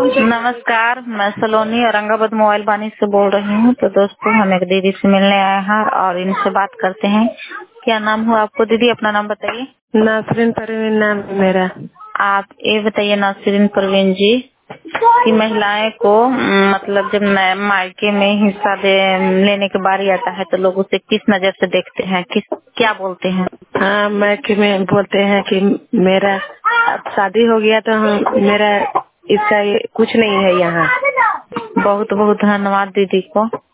नमस्कार, मैं सलोनी औरंगाबाद मोबाइल वाणी से बोल रही हूँ। तो दोस्तों, हम एक दीदी से मिलने आए हैं और इनसे बात करते हैं। क्या नाम हुआ आपको दीदी? अपना नाम बताइए। नासरीन परवीन नाम है मेरा। आप ये बताइए नासरीन परवीन जी कि महिलाएं को मतलब जब मायके में हिस्सा लेने के बारी आता है तो लोग उसे किस नजर से देखते हैं, क्या बोलते हैं? हाँ, मायके में बोलते हैं कि मेरा अब शादी हो गया तो मेरा इसका कुछ नहीं है यहाँ। बहुत बहुत धन्यवाद दीदी को।